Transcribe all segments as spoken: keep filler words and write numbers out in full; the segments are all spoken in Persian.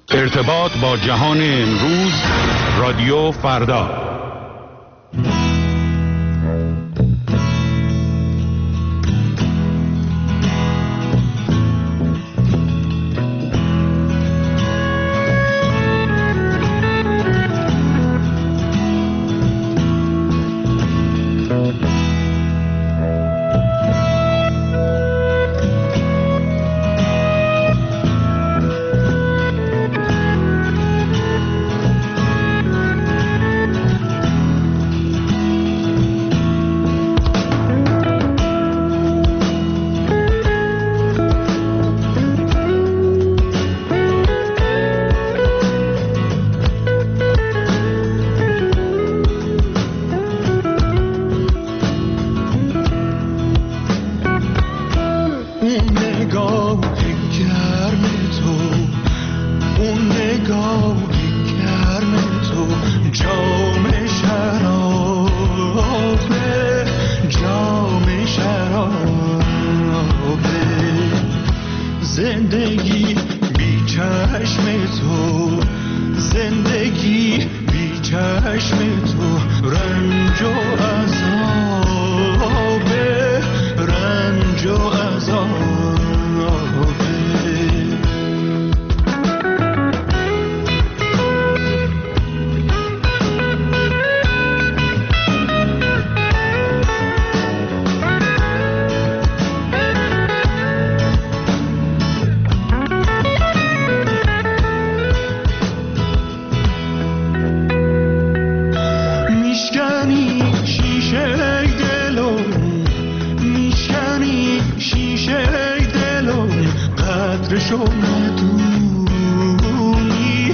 ارتباط با جهان امروز، رادیو فردا. زندگی بی چشم تو، زندگی بی چشم تو، رنج و عذابه، رنج و عذابه. شو ندونی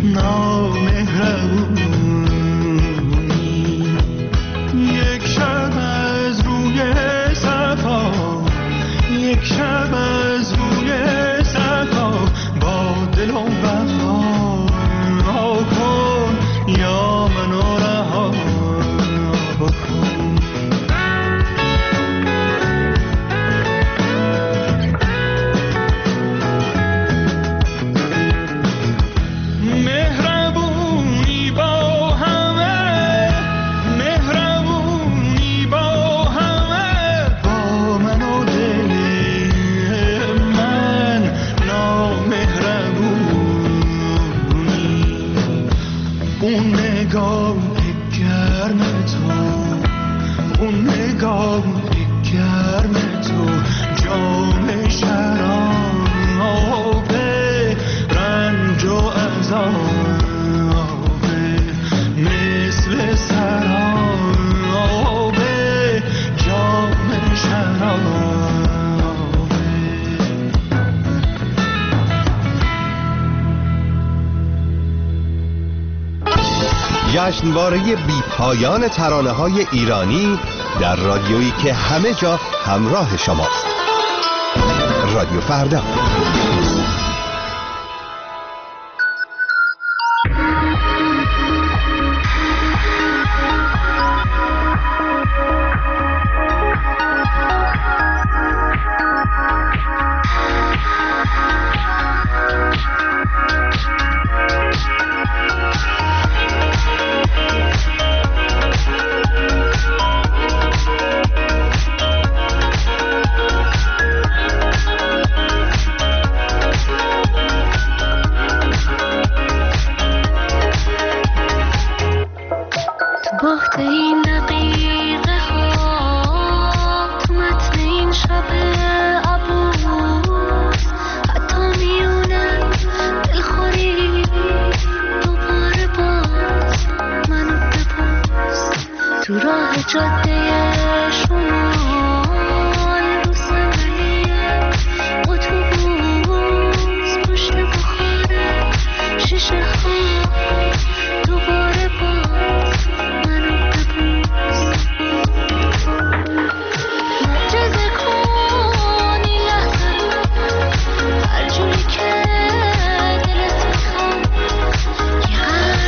نامهربونی، یک شب از روی صفا، یک شب از روی صفا، با دل و وفا کن یا منو رها کن. جشنواره بی پایان ترانه‌های ایرانی در رادیویی که همه جا همراه شماست. رادیو فردا.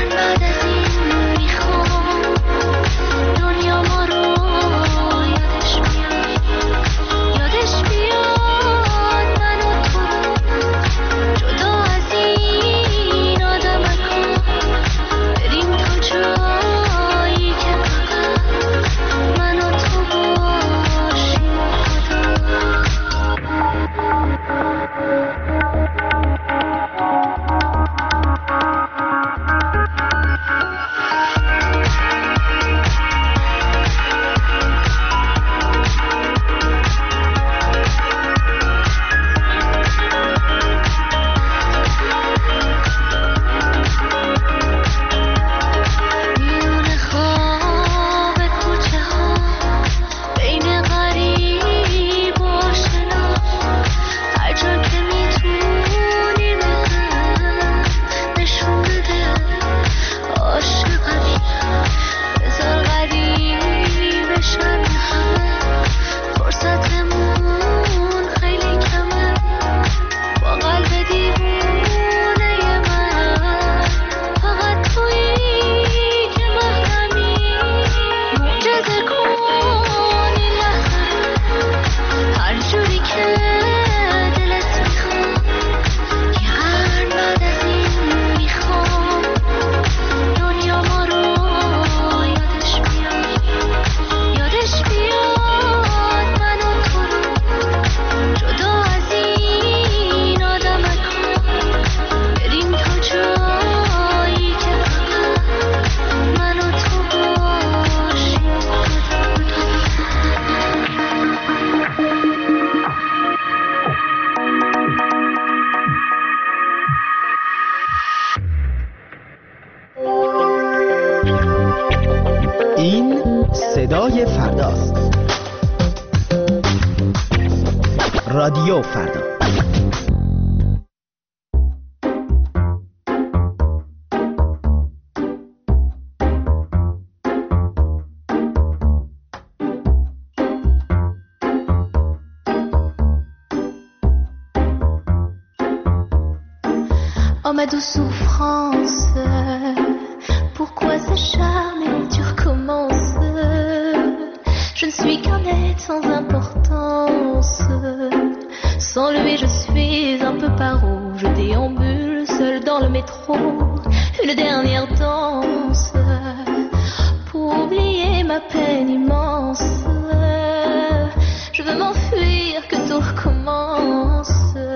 دنیا ما رو یادش رادیو فردا. Oh ma douce souffrance, pourquoi s'acharner, tu recommences. Je ne suis qu'un être sans importance. Sans lui je suis un peu paro. Je déambule seul dans le métro. Une dernière danse pour oublier ma peine immense. Je veux m'enfuir, que tout recommence.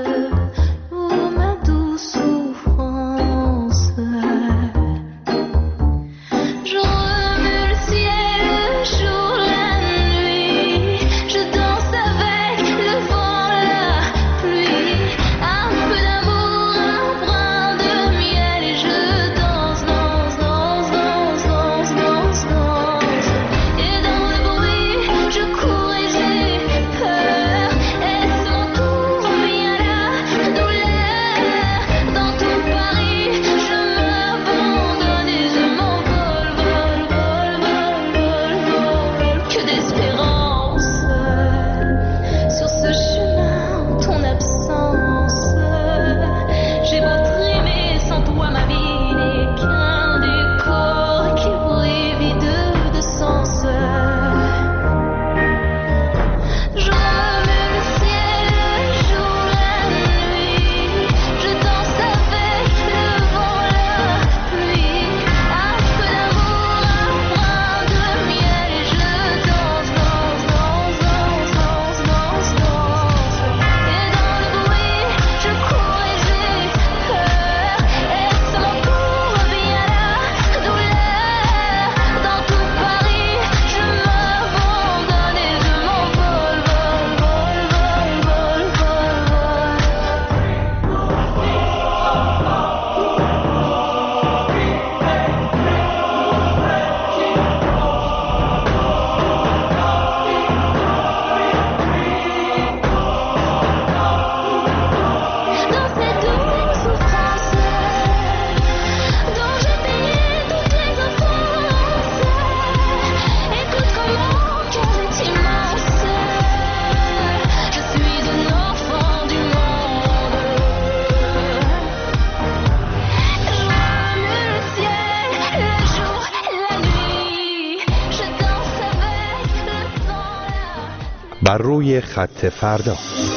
بر روی خط فردا.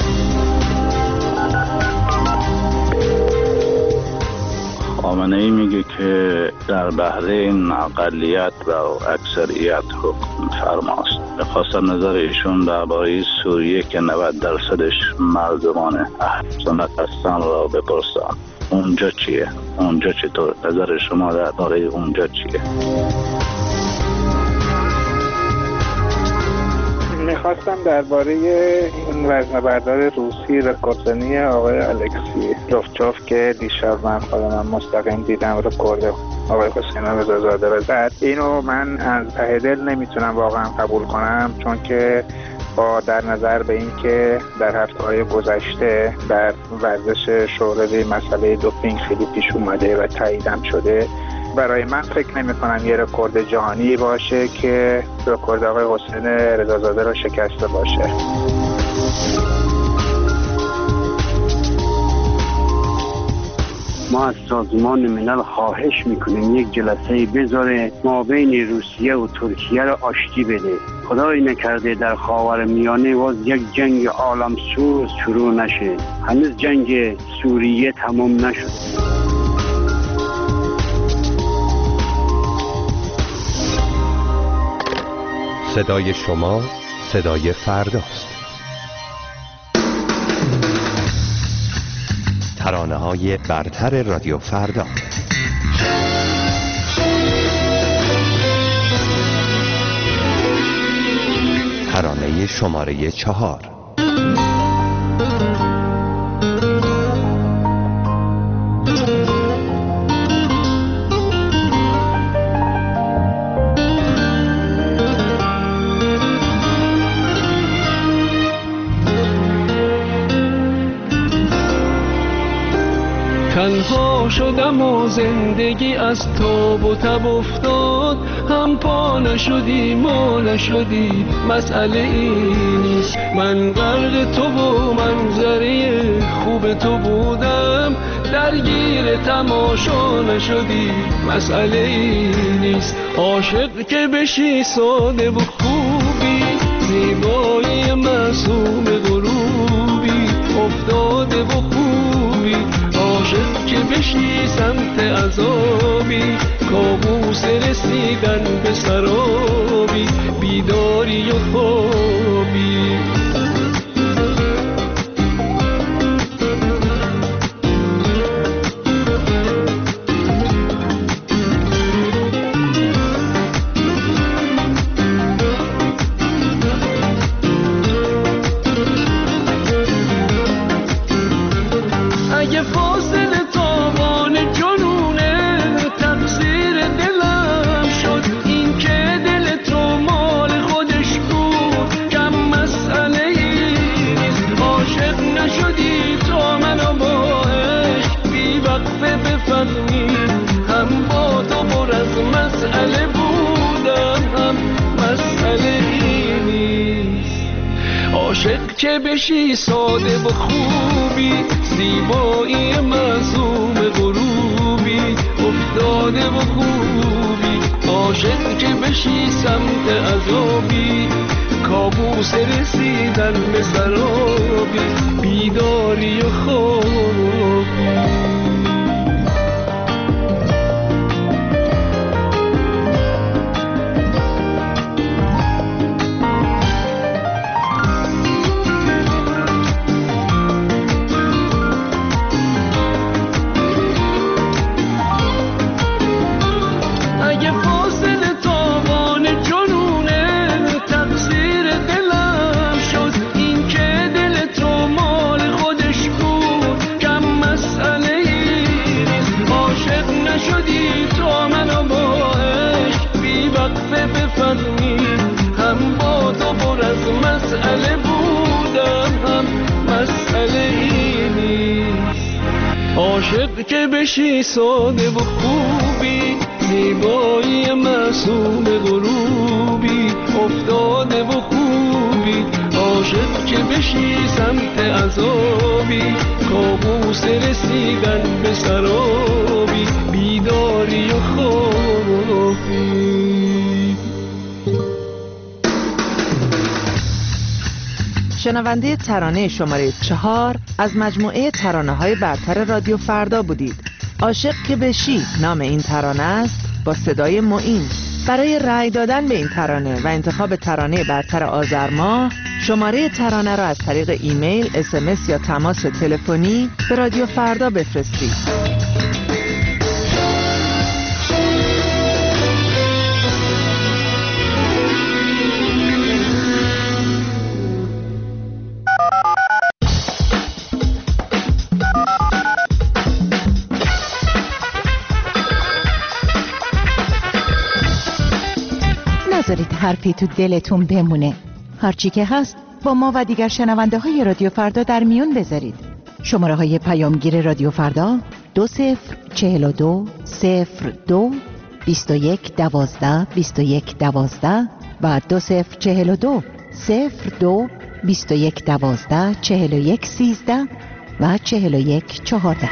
خامنه‌ای میگه که در بحرین اقلیت و اکثریت حکم فرماست. می‌خواستم نظر ایشون درباره سوریه که نود درصدش مردمان اهل سنت هستن را بپرسم. اونجا چیه؟ اونجا چطور؟ نظر شما درباره اونجا چیه؟ میخواستم درباره این وزنه‌بردار روسی رکوردزنی آقای الکسی لوفچوف که دیشب من خودم مستقیم دیدم رکورد آقای حسین رضازاده رو زد، اینو من از ته دل نمیتونم واقعا قبول کنم، چون که با در نظر به این که در هفته‌های گذشته در ورزش شوروی مسئله دوپینگ خیلی پیش اومده و تاییدم شده، برای من فکر نمی کنم یه رکورد جهانی باشه که رکورد آقای حسین رضازاده رو شکسته باشه. ما از سازمان ملل خواهش میکنیم یک جلسه بذاره ما بین روسیه و ترکیه رو آشتی بده. خدای نکرده در خاورمیانه باز یک جنگ عالمسوز شروع نشه. هنوز جنگ سوریه تمام نشد. صدای شما صدای فرداست. ترانه های برتر رادیو فردا. ترانه شماره چهار. تنها شدم و زندگی از تاب و تب افتاد، هم پا نشدی ما نشدی مسئله این نیست. من غرق تو و منظره خوب تو بودم، درگیر تماشا نشدی مسئله این نیست. عاشق که بشی ساده و خوبی، زیبایی معصوم غروبی افتاده و خوبی. عاشق که بشی سمت عذابی، کابوس رسیدن به سرابی، بیداری و خوابی. عاشق که بشی ساده و خوبی، زیبایی معصوم غروبی افتاده و خوبی. عاشق که بشی سمت عذابی، کابوس رسیدن به سرابی، بیداری و خوابی. عاشق که بشی ساده و خوبی، زیبایی معصوم غروبی افتاده و خوبی. عاشق که بشی سمت عذابی، کابوس رسیدن به سرابی، بیداری و خوابی. شنونده ترانه شماره چهار از مجموعه ترانه‌های برتر رادیو فردا بودید. عاشق که بشی نام این ترانه است، با صدای معین. برای رأی دادن به این ترانه و انتخاب ترانه برتر آذر ماه، شماره ترانه را از طریق ایمیل، اس ام اس یا تماس تلفنی به رادیو فردا بفرستید. نذارید حرفی تو دلتون بمونه. هرچی که هست با ما و دیگر شنونده های رادیو فردا در میون بذارید. شماره های پیامگیر رادیو فردا دو صفر چهل و دو صفر دو بیست و یک دوازده بیست و یک دوازده و دو صفر چهل و دو صفر دو بیست و یک دوازده چهل و یک سیزده و چهل و یک چهارده.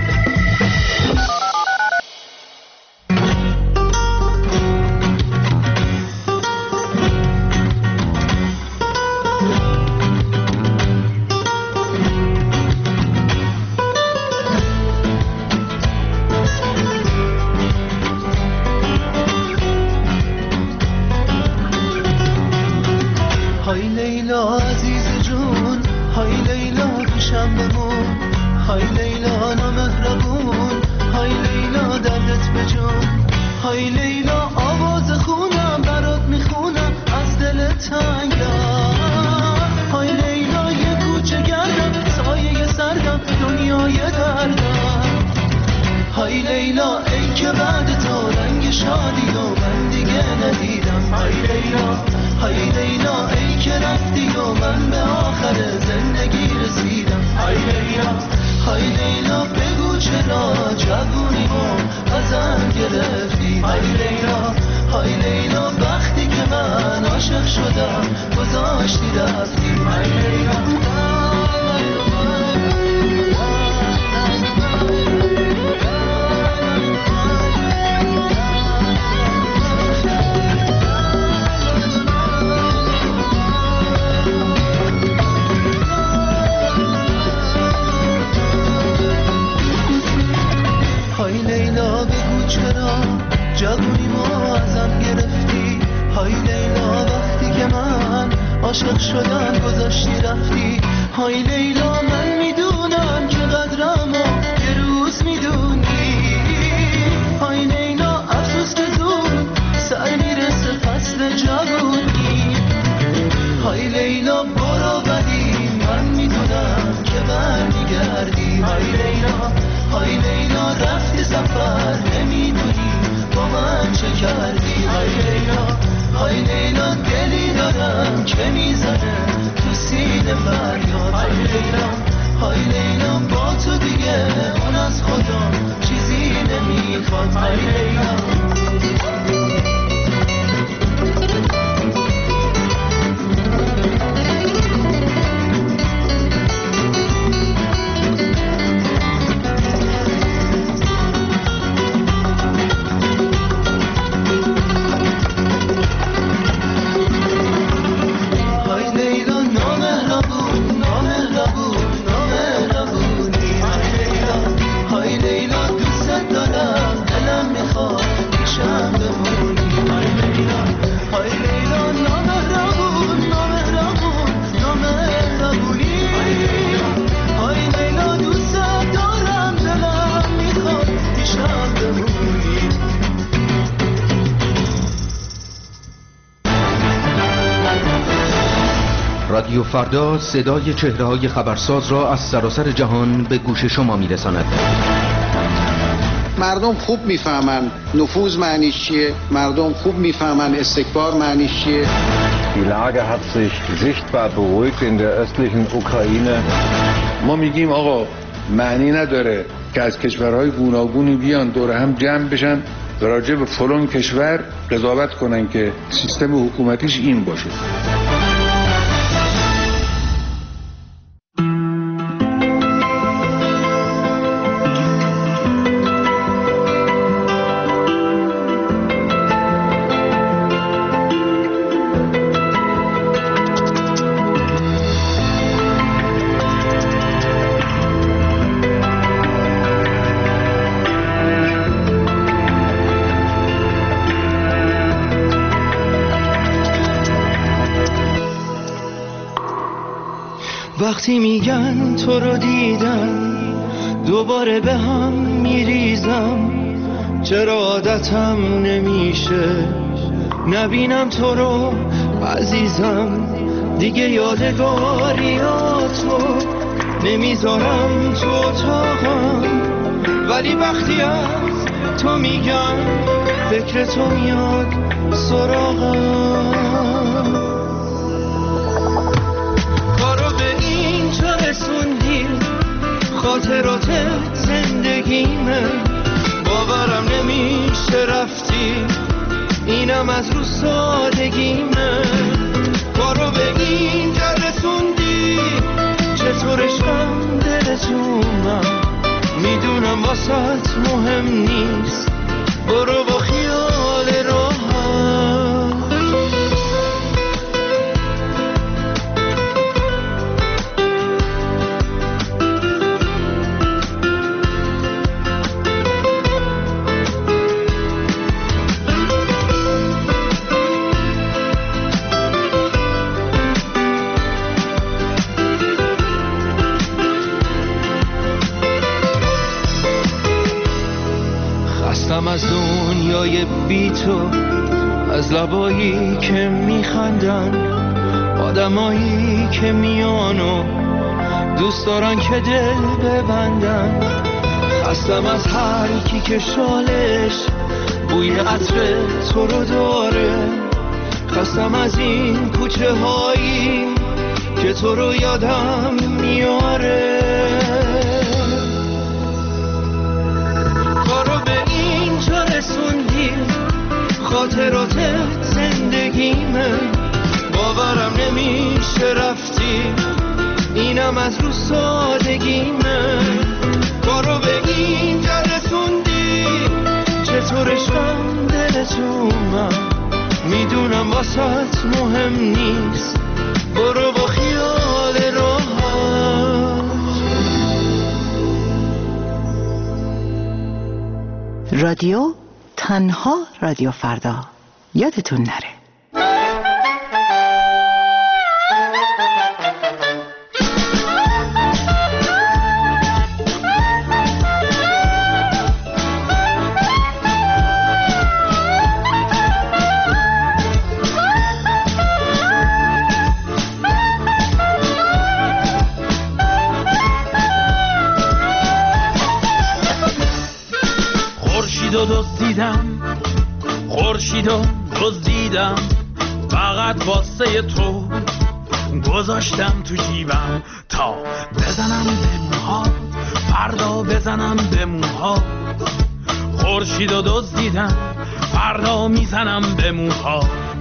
های لیلا ای که بعد تو رنگ شادی و من دیگه ندیدم. های لیلا های لیلا ای که رفتی و من به آخر زندگی رسیدم. های لیلا های لیلا بگو چرا جوونیمو ازم گرفتی. های لیلا های لیلا وقتی که من عاشق شدم گذاشتی رفتی. های لیلا جوونیمو ازم گرفتی. های لیلا وقتی که من عاشق شدم گذاشتی رفتی. های لیلا من میدونم که قدرمو یه روز میدونی. های لیلا افسوس که زود سر میرسه فصل جوونی. های لیلا برو ولی من میدونم که برمیگردی. های لیلا های لیلا رفتی سفر نمیدونی با من چه کردی. های لیلا های لیلا دلی دارم که میزنه تو سینه فریاد. های لیلا های لیلا با تو دیگه اون از خدا چیزی نمیخواد. های لیلا رادیو فردا صدای چهره‌های خبرساز را از سراسر جهان به گوش شما می‌رساند. مردم خوب میفهمن نفوذ معنیش چیه، مردم خوب میفهمن استکبار معنیش چیه. Die Lage hat sich sichtbar beruhigt in der östlichen Ukraine. ما میگیم آقا معنی نداره که از کشورهای گوناگونی بیان دور هم جمع بشن و راجع به فلان کشور قضاوت کنن که سیستم حکومتیش این باشه. وقتی میگن تو رو دیدم دوباره به هم میریزم. چرا عادتم نمیشه نبینم تو رو عزیزم. دیگه یادگاریاتو نمیذارم تو اتاقم، ولی وقتی از تو میگم فکر تو میاد سراغم. رسوندی خاطرات زندگیمه، باورم نمیشه رفتی، اینم از رو سادگیمه. کارو به اینجا رسوندی، چطور عشقم دلتونم، میدونم واسط مهم نیست، برو با خیال راحت. از دنیای بی تو، از لبایی که میخندن، آدمایی که میان و دوست دارن که دل ببندن. خستم از هر کی که شالش بوی عطر تو رو داره، خستم از این کوچه هایی که تو رو یادم میاره. کارو به اینجا رسوندی، خاطرات زندگیمه، باورم نمیشه رفتی، اینم از رو سادگیمه. کارو به اینجا رسوندی، چطورشم دلتو من میدونم واسط مهم نیست، برو با خیال راحت. رادیو تنها رادیو فردا، یادتون نره. خورشیدو دزدیدم فقط واسه تو، گذاشتم تو جیبم تا بزنم به موها، فردا بزنم به موها. خورشیدو دزدیدم فردا میزنم به موها،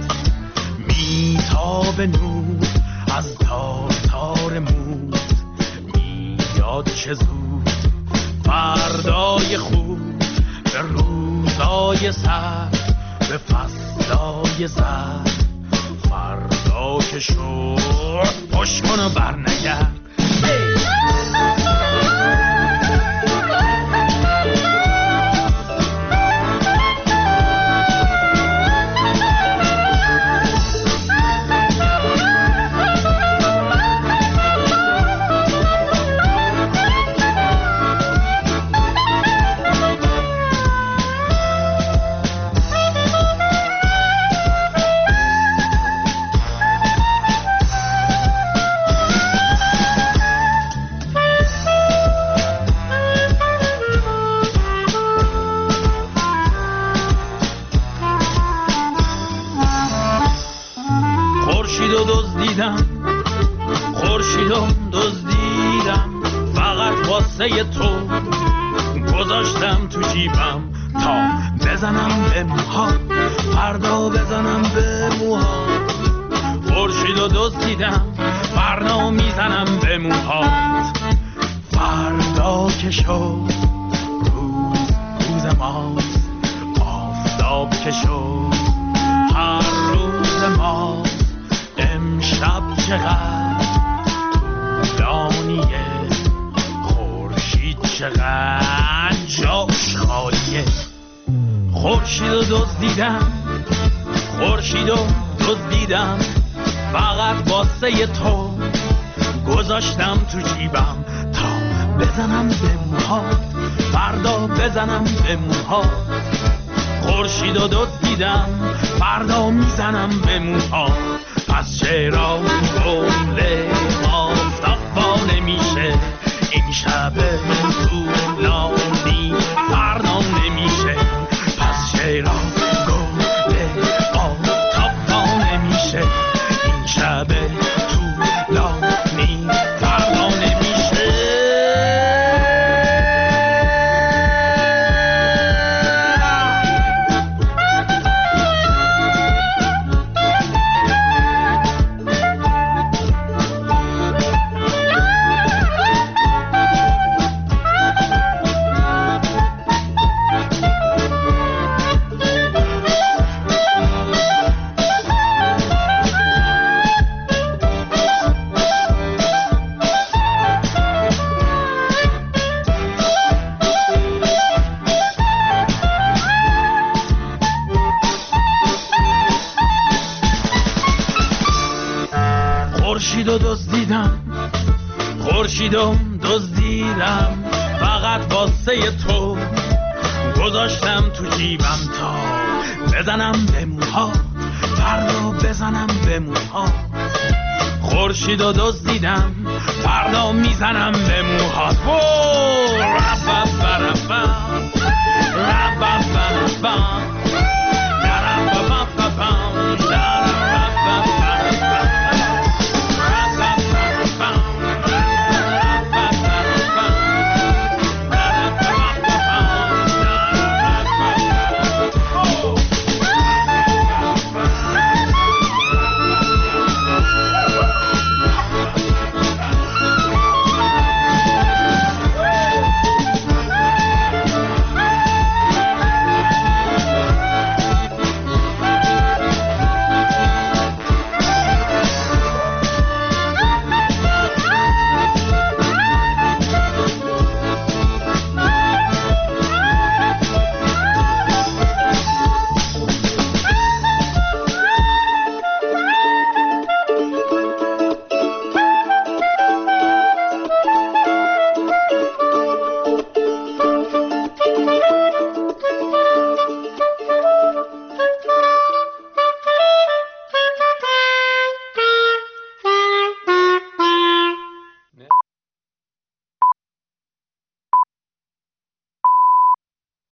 میتاب نور از تار تار موت، میاد چه زود فردای خوب، به روزای سر به فصلای زر. فردا که شد پشت کن و برنگرد. خورشیدو دزدیدم فقط واسه تو، گذاشتم تو جیبم تا بزنم به موها، فردا بزنم به موها. خورشیدو دزدیدم فردا میزنم به موها، فردا که شد روز روز ماست، آفتاب که شد هر روز ماست. امشب چقدر طولانیه، خورشید چقدر جاش خالیه. خورشیدو دزدیدم خورشیدو دزدیدم فقط واسه تو، گذاشتم تو جیبم تا بزنم به موها، فردا بزنم به موها. خورشیدو دزدیدم فردا میزنم به موها، پس چرا گله آفتاب نمیشه، این شب طولانی فردا نمیشه. پس چرا گله آفتاب نمیشه، این شب طولانی فردا نمیشه. خورشیدو دزدیدم خورشیدو دزدیدم فقط واسه تو، گذاشتم تو جیبم تا بزنم به موها، فردا بزنم به موها. خورشیدو دزدیدم فردا میزنم به موها. مربع